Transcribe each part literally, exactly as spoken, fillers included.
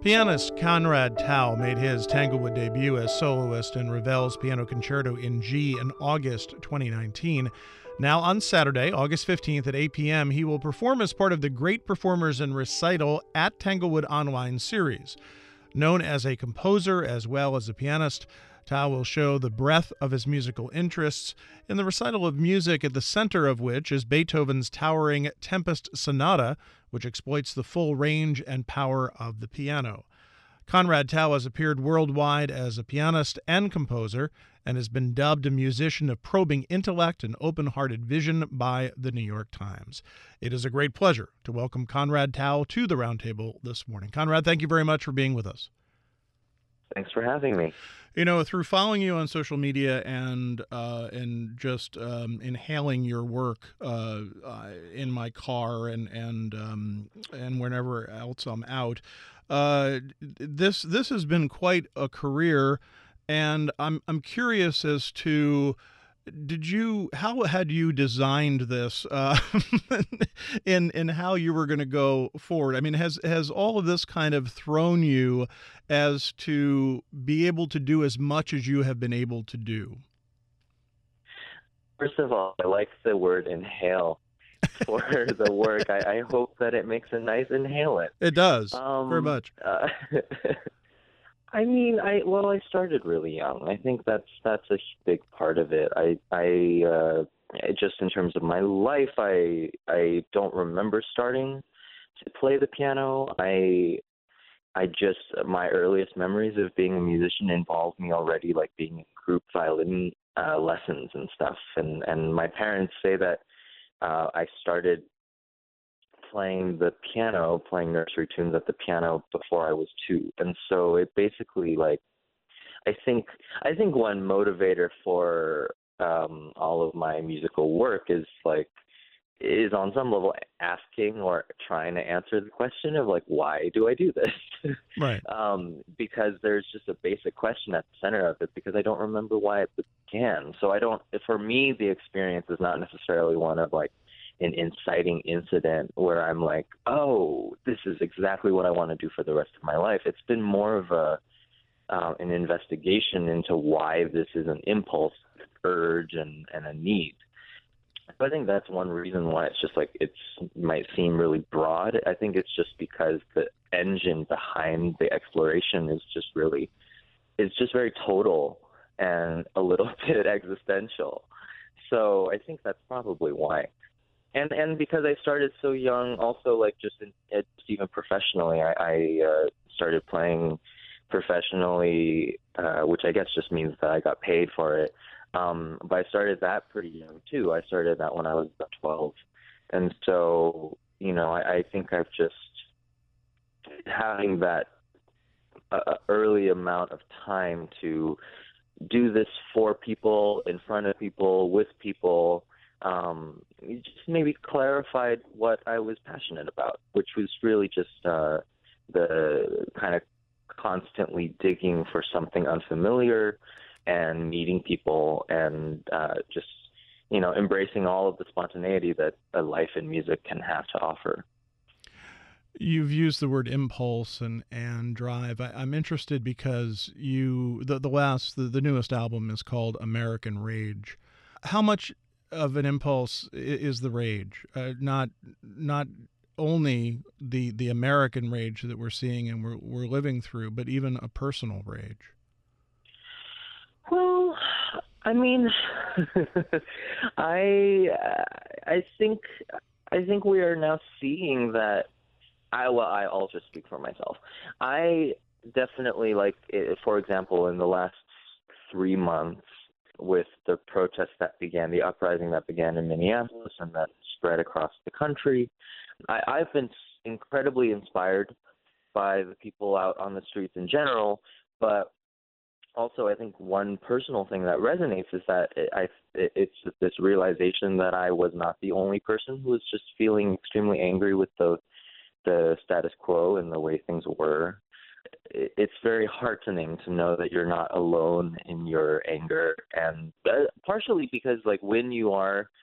Pianist Conrad Tao made his Tanglewood debut as soloist in Ravel's Piano Concerto in G in August twenty nineteen. Now on Saturday, August fifteenth at eight p.m., he will perform as part of the Great Performers in Recital at Tanglewood Online series. Known as a composer as well as a pianist, Tao will show the breadth of his musical interests in the recital of music at the center of which is Beethoven's towering Tempest Sonata, which exploits the full range and power of the piano. Conrad Tao has appeared worldwide as a pianist and composer and has been dubbed a musician of probing intellect and open-hearted vision by the New York Times. It is a great pleasure to welcome Conrad Tao to the Roundtable this morning. Conrad, thank you very much for being with us. Thanks for having me. You know, through following you on social media and uh, and just um, inhaling your work uh, uh, in my car and and um, and whenever else I'm out, uh, this this has been quite a career, and I'm I'm curious as to. Did you? How had you designed this, uh, in in how you were going to go forward? I mean, has has all of this kind of thrown you as to be able to do as much as you have been able to do? First of all, I like the word inhale for the work. I, I hope that it makes a nice inhalant. It does, um, very much. Uh, I mean, I well, I started really young. I think that's that's a big part of it. I I uh, just in terms of my life, I I don't remember starting to play the piano. I I just my earliest memories of being a musician involved me already like being in group violin uh, lessons and stuff. And and my parents say that uh, I started playing the piano, playing nursery tunes at the piano before I was two. And so it basically like, I think, I think one motivator for um, all of my musical work is like, is on some level asking or trying to answer the question of like, why do I do this? Right. um, because there's just a basic question at the center of it because I don't remember why it began. So I don't, for me, the experience is not necessarily one of like, an inciting incident where I'm like, oh, this is exactly what I want to do for the rest of my life. It's been more of a uh, an investigation into why this is an impulse, urge, and, and a need. So I think that's one reason why it's just like it's might seem really broad. I think it's just because the engine behind the exploration is just really is just very total and a little bit existential. So I think that's probably why. And and because I started so young, also like just in, just even professionally, I, I uh, started playing professionally, uh, which I guess just means that I got paid for it. Um, but I started that pretty young too. I started that when I was about twelve, and so you know I, I think I've just having that uh, early amount of time to do this for people, in front of people, with people. Um, it just maybe clarified what I was passionate about, which was really just uh, the kind of constantly digging for something unfamiliar and meeting people and uh, just, you know, embracing all of the spontaneity that a life in music can have to offer. You've used the word impulse and, and drive. I, I'm interested because you the, the last, the, the newest album is called American Rage. How much of an impulse is the rage, uh, not not only the the American rage that we're seeing and we're we're living through, but even a personal rage? Well, I mean, I I think I think we are now seeing that. I well, I, I'll just speak for myself. I definitely like, for example, in the last three months. With the protests that began, the uprising that began in Minneapolis and that spread across the country, I, I've been incredibly inspired by the people out on the streets in general, but also I think one personal thing that resonates is that it, I, it, it's this realization that I was not the only person who was just feeling extremely angry with the the status quo and the way things were. It's very heartening to know that you're not alone in your anger, and partially because like when you are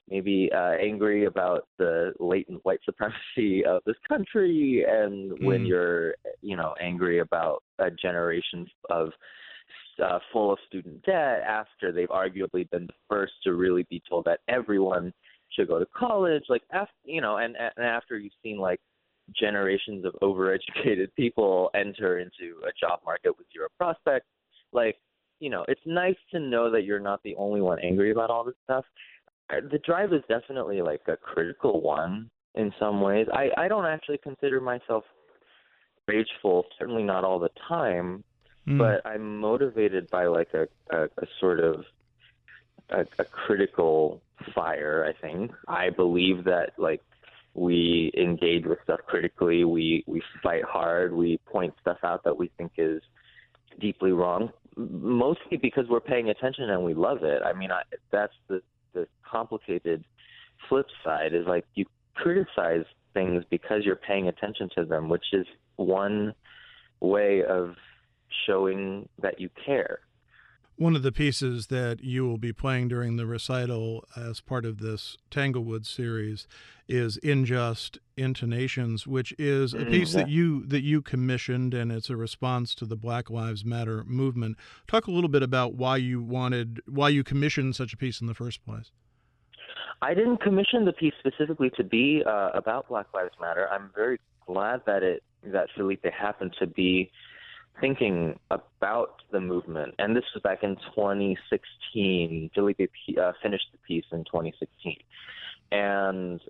maybe uh, angry about the latent white supremacy of this country, and when Mm. you're, you know, angry about a generation of uh, full of student debt after they've arguably been the first to really be told that everyone should go to college, like after, you know, and, and after you've seen like generations of overeducated people enter into a job market with zero prospects, like, you know, it's nice to know that you're not the only one angry about all this stuff. Uh, The drive is definitely like a critical one in some ways. I, I don't actually consider myself rageful, certainly not all the time, Mm. but I'm motivated by like a, a, a sort of a, a critical fire, I think. I believe that like we engage with stuff critically, we, we fight hard, we point stuff out that we think is deeply wrong, mostly because we're paying attention and we love it. I mean, I, that's the, the complicated flip side is like you criticize things because you're paying attention to them, which is one way of showing that you care. One of the pieces that you will be playing during the recital as part of this Tanglewood series is "In Just Intonations," which is a Mm, piece yeah. that you that you commissioned, and it's a response to the Black Lives Matter movement. Talk a little bit about why you wanted, why you commissioned such a piece in the first place. I didn't commission the piece specifically to be uh, about Black Lives Matter. I'm very glad that it that Felipe happened to be thinking about the movement, and this was back in twenty sixteen. Felipe uh, finished the piece in twenty sixteen, and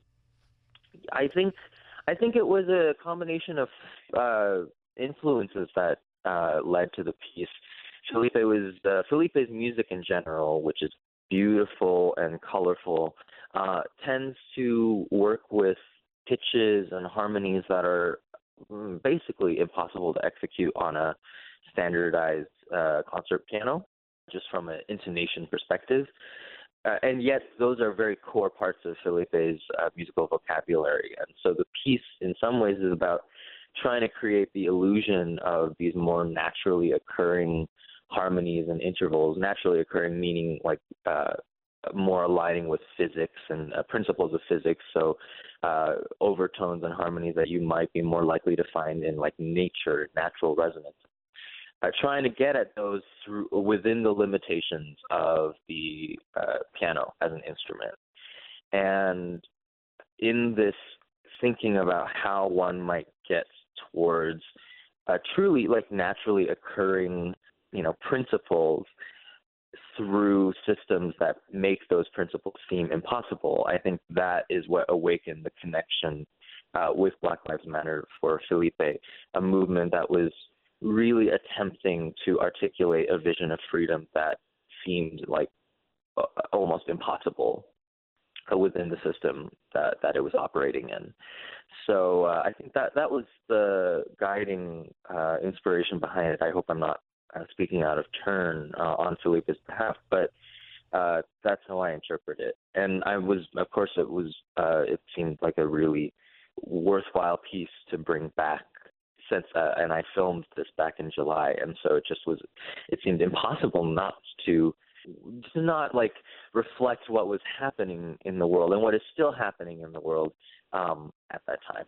I think I think it was a combination of uh, influences that uh, led to the piece. Felipe was uh, Felipe's music in general, which is beautiful and colorful, uh, tends to work with pitches and harmonies that are mm, basically impossible to execute on a standardized uh, concert piano, just from an intonation perspective. Uh, and yet, those are very core parts of Felipe's uh, musical vocabulary. And so the piece, in some ways, is about trying to create the illusion of these more naturally occurring harmonies and intervals. Naturally occurring meaning like uh, more aligning with physics and uh, principles of physics. So uh, overtones and harmonies that you might be more likely to find in like nature, natural resonance. Uh, trying to get at those through within the limitations of the uh, piano as an instrument. And in this thinking about how one might get towards uh, truly like naturally occurring, you know, principles through systems that make those principles seem impossible, I think that is what awakened the connection uh, with Black Lives Matter for Felipe, a movement that was really attempting to articulate a vision of freedom that seemed like uh, almost impossible uh, within the system that, that it was operating in. So uh, I think that that was the guiding uh, inspiration behind it. I hope I'm not uh, speaking out of turn uh, on Felipe's behalf, but uh, that's how I interpret it. And I was, of course, it was, uh, it seemed like a really worthwhile piece to bring back since, uh, and I filmed this back in July, and so it just was, it seemed impossible not to, to not like reflect what was happening in the world and what is still happening in the world um, at that time.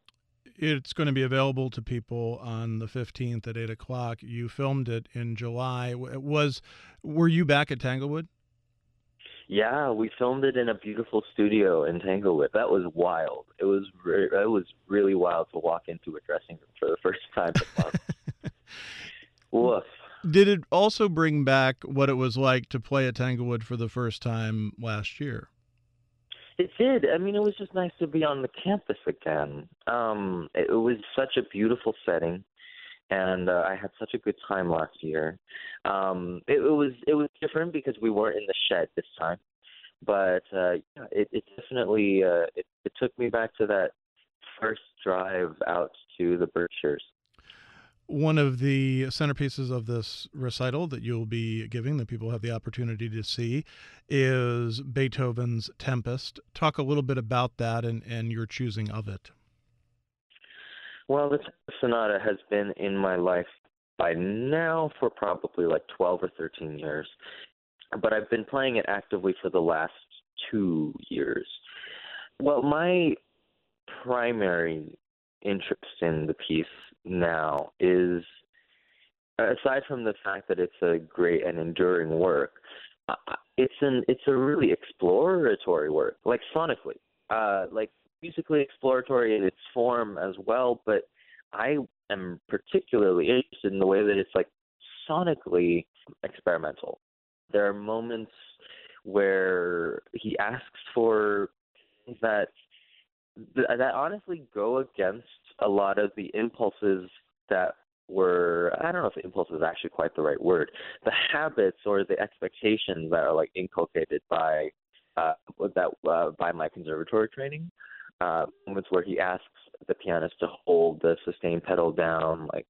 It's going to be available to people on the fifteenth at eight o'clock. You filmed it in July. It was, were you back at Tanglewood? Yeah, we filmed it in a beautiful studio in Tanglewood. That was wild. It was re- it was really wild to walk into a dressing room for the first time in months. Woof. Did it also bring back what it was like to play at Tanglewood for the first time last year? It did. I mean, it was just nice to be on the campus again. Um, it, it was such a beautiful setting, and uh, I had such a good time last year. Um, it, it was it was different because we weren't in the shed this time, but uh, yeah, it, it definitely uh, it, it took me back to that first drive out to the Berkshires. One of the centerpieces of this recital that you'll be giving, that people have the opportunity to see, is Beethoven's Tempest. Talk a little bit about that and, and your choosing of it. Well, the sonata has been in my life by now for probably like twelve or thirteen years, but I've been playing it actively for the last two years. Well, my primary interest in the piece now is, aside from the fact that it's a great and enduring work, uh, it's an it's a really exploratory work, like sonically, uh, like musically exploratory in its form as well. But I am particularly interested in the way that it's like sonically experimental. There are moments where he asks for things that that honestly go against a lot of the impulses that were, I don't know if impulse is actually quite the right word, the habits or the expectations that are like inculcated by uh, that uh, by my conservatory training. Uh, moments where he asks the pianist to hold the sustain pedal down, like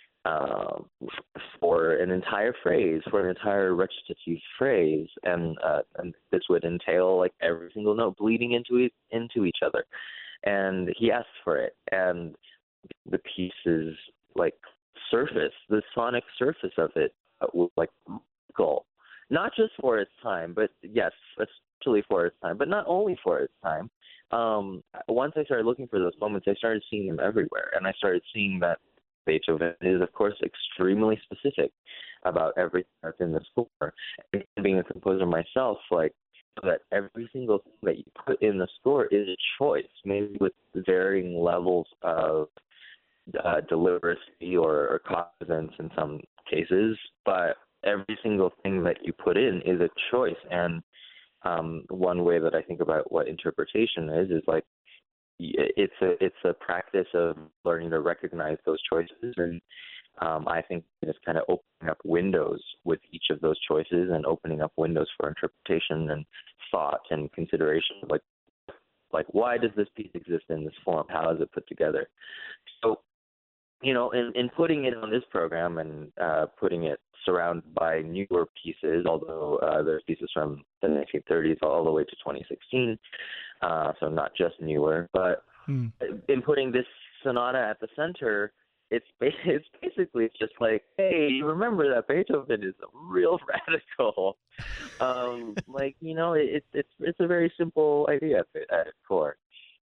um, for an entire phrase, for an entire recitative phrase, and uh, and this would entail like every single note bleeding into e- into each other, and he asks for it, and the piece is like surface, the sonic surface of it uh, was like cool, not just for its time, but yes, especially for its time, but not only for its time. Um, once I started looking for those moments, I started seeing them everywhere, and I started seeing that Beethoven is, of course, extremely specific about everything that's in the score. And being a composer myself, like that every single thing that you put in the score is a choice, maybe with varying levels of uh, deliberacy or, or cognizance in some cases, but every single thing that you put in is a choice. And um, one way that I think about what interpretation is is like it's a it's a practice of learning to recognize those choices, and um, I think it's kind of opening up windows with each of those choices and opening up windows for interpretation and thought and consideration. Like, like why does this piece exist in this form? How is it put together? So, you know, in, in putting it on this program and uh, putting it surrounded by newer pieces, although uh, there's pieces from the nineteen thirties all the way to twenty sixteen, uh, so not just newer. But hmm. in putting this sonata at the center, it's it's basically just like, hey, you remember that Beethoven is a real radical. Um, like, you know, it's it's it's a very simple idea at its core.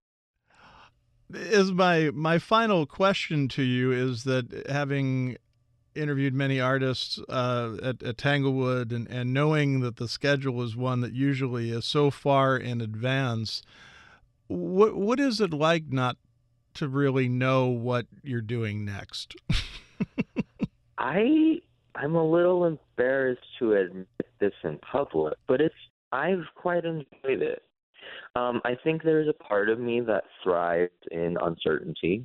Is my my final question to you is that, having interviewed many artists uh, at, at Tanglewood and, and knowing that the schedule is one that usually is so far in advance, what what is it like not to really know what you're doing next? I I'm a little embarrassed to admit this in public, but it's I've quite enjoyed it. Um, I think there's a part of me that thrives in uncertainty.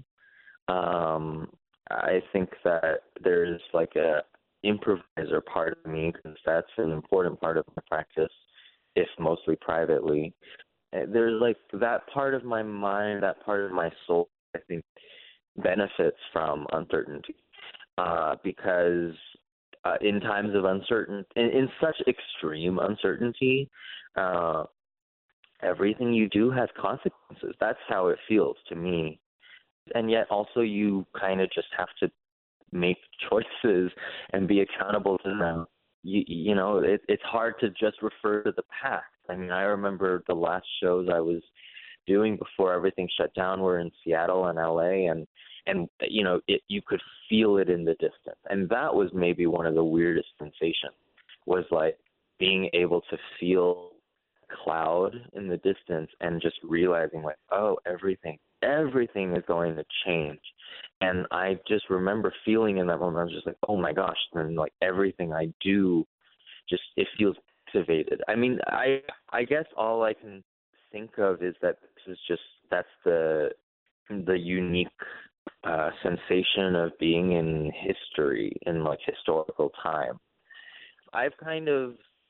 Um, I think that there's like a improviser part of me, because that's an important part of my practice, if mostly privately. There's like that part of my mind, that part of my soul, I think, benefits from uncertainty, uh, because uh, in times of uncertainty, in, in such extreme uncertainty, uh, everything you do has consequences. That's how it feels to me. And yet also you kind of just have to make choices and be accountable to them. You, you know, it, it's hard to just refer to the past. I mean, I remember the last shows I was doing before everything shut down were in Seattle and L A, and and you know, it, you could feel it in the distance. And that was maybe one of the weirdest sensations, was like being able to feel cloud in the distance and just realizing like, oh, everything everything is going to change. And I just remember feeling in that moment, I was just like, oh my gosh, and like everything I do just, it feels activated. I mean, I I guess all I can think of is that this is just, that's the the unique uh, sensation of being in history, in like historical time. I've kind of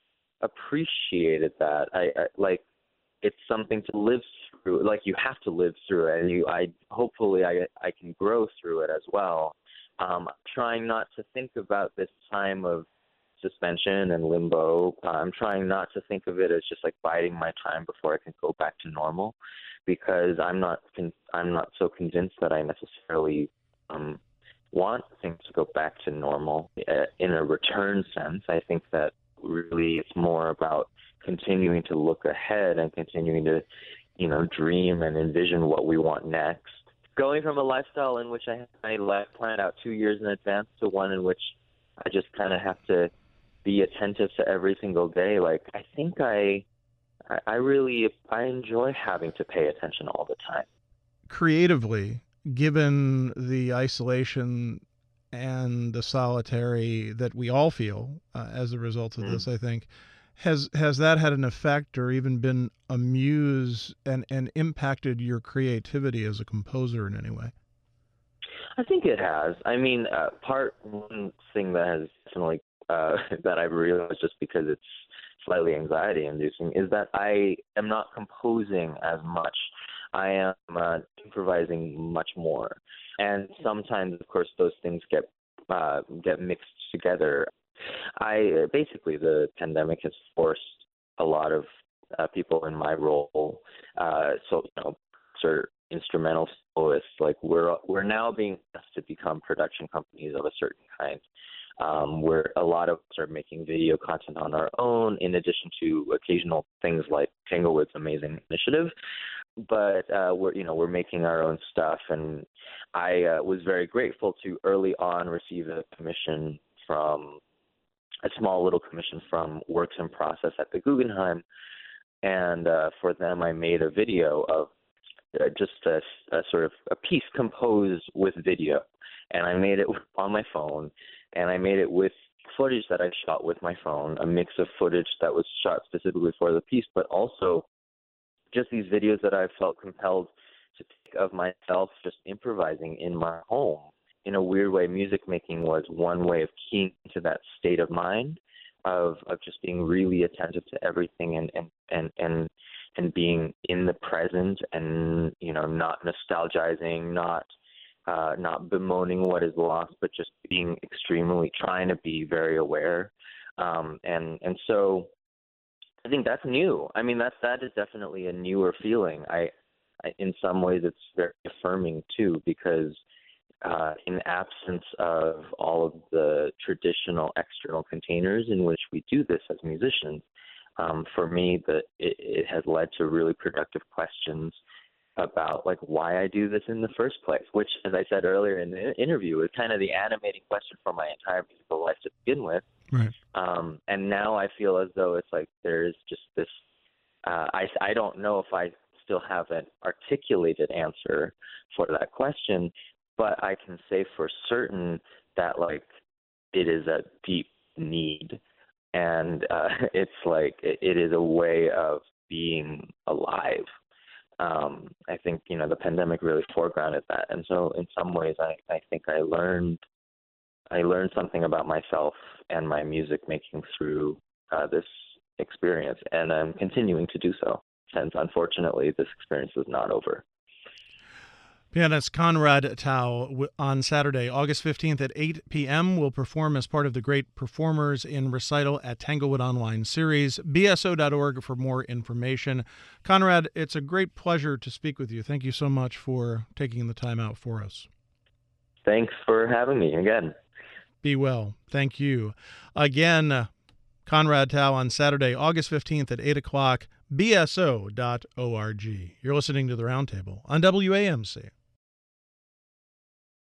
appreciated that. I, I like, it's something to live through. Like, you have to live through it, and you, I hopefully I I can grow through it as well. Um, trying not to think about this time of suspension and limbo. Uh, I'm trying not to think of it as just like biding my time before I can go back to normal, because I'm not con- I'm not so convinced that I necessarily um, want things to go back to normal uh, in a return sense. I think that really it's more about continuing to look ahead and continuing to, you know, dream and envision what we want next. Going from a lifestyle in which I have my life planned out two years in advance to one in which I just kind of have to be attentive to every single day. Like, I think I, I really, I enjoy having to pay attention all the time. Creatively, given the isolation and the solitary that we all feel uh, as a result of mm. this, I think, has has that had an effect or even been a muse and, and impacted your creativity as a composer in any way? I think it has. I mean, uh, part one thing that has definitely uh, that I've realized, just because it's slightly anxiety-inducing, is that I am not composing as much. I am uh, improvising much more, and sometimes, of course, those things get uh, get mixed together. I basically the pandemic has forced a lot of uh, people in my role, uh, so you know, sort of instrumental soloists. Like we're we're now being asked to become production companies of a certain kind. Um, where a lot of us are making video content on our own, in addition to occasional things like Tanglewood's amazing initiative. But uh, we're, you know, we're making our own stuff, and I uh, was very grateful to early on receive a commission from a small little commission from Works in Process at the Guggenheim, and uh, for them, I made a video of uh, just a, a sort of a piece composed with video, and I made it on my phone. And I made it with footage that I shot with my phone, a mix of footage that was shot specifically for the piece, but also just these videos that I felt compelled to take of myself just improvising in my home. In a weird way, music making was one way of keying into that state of mind of of just being really attentive to everything and and and and, and being in the present and, you know, not nostalgizing, not Uh, not bemoaning what is lost, but just being extremely, trying to be very aware. Um, and and so I think that's new. I mean, that's, that is definitely a newer feeling. I, I in some ways, it's very affirming, too, because uh, in absence of all of the traditional external containers in which we do this as musicians, um, for me, the, it, it has led to really productive questions about like why I do this in the first place, which, as I said earlier in the interview, is kind of the animating question for my entire musical life to begin with. Right. Um, and now I feel as though it's like there's just this, uh, I, I don't know if I still have an articulated answer for that question, but I can say for certain that like it is a deep need. And uh, it's like it, it is a way of being alive. Um, I think, you know, the pandemic really foregrounded that. And so in some ways, I, I think I learned, I learned something about myself and my music making through uh, this experience. And I'm continuing to do so, since unfortunately this experience is not over. Pianist Conrad Tao on Saturday, August fifteenth at eight p.m. will perform as part of the Great Performers in Recital at Tanglewood Online series. B S O dot org for more information. Conrad, it's a great pleasure to speak with you. Thank you so much for taking the time out for us. Thanks for having me again. Be well. Thank you. Again, Conrad Tao on Saturday, August fifteenth at eight o'clock, B S O dot org. You're listening to The Roundtable on W A M C.